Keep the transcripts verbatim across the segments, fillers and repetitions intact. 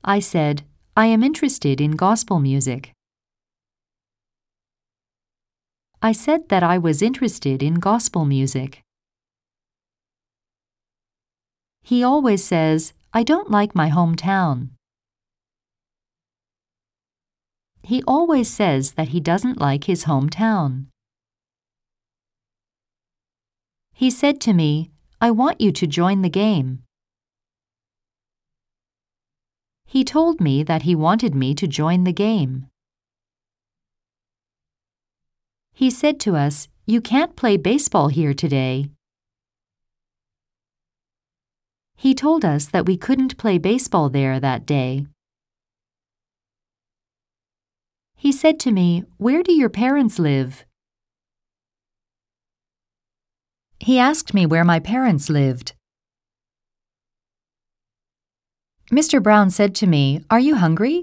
I said, I am interested in gospel music. I said that I was interested in gospel music. He always says, I don't like my hometown. He always says that he doesn't like his hometown. He said to me, I want you to join the game. He told me that he wanted me to join the game. He said to us, you can't play baseball here today. He told us that we couldn't play baseball there that day. He said to me, where do your parents live? He asked me where my parents lived. Mister Brown said to me, are you hungry?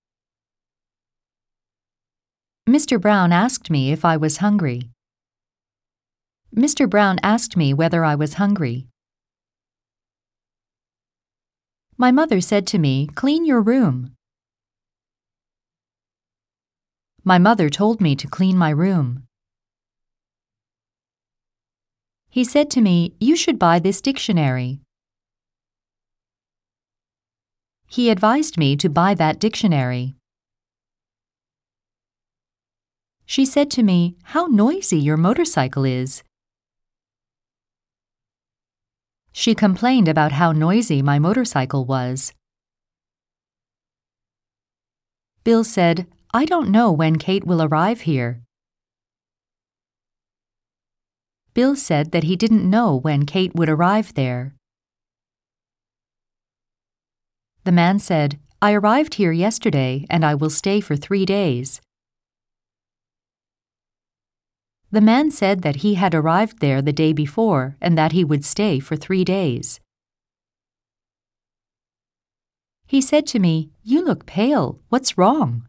Mister Brown asked me if I was hungry. Mister Brown asked me whether I was hungry. My mother said to me, clean your room. My mother told me to clean my room. He said to me, you should buy this dictionary. He advised me to buy that dictionary. She said to me, how noisy your motorcycle is. She complained about how noisy my motorcycle was. Bill said, I don't know when Kate will arrive here. Bill said that he didn't know when Kate would arrive there. The man said, I arrived here yesterday and I will stay for three days. The man said that he had arrived there the day before and that he would stay for three days. He said to me, you look pale. What's wrong?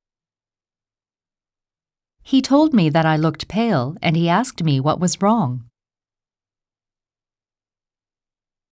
He told me that I looked pale and he asked me what was wrong.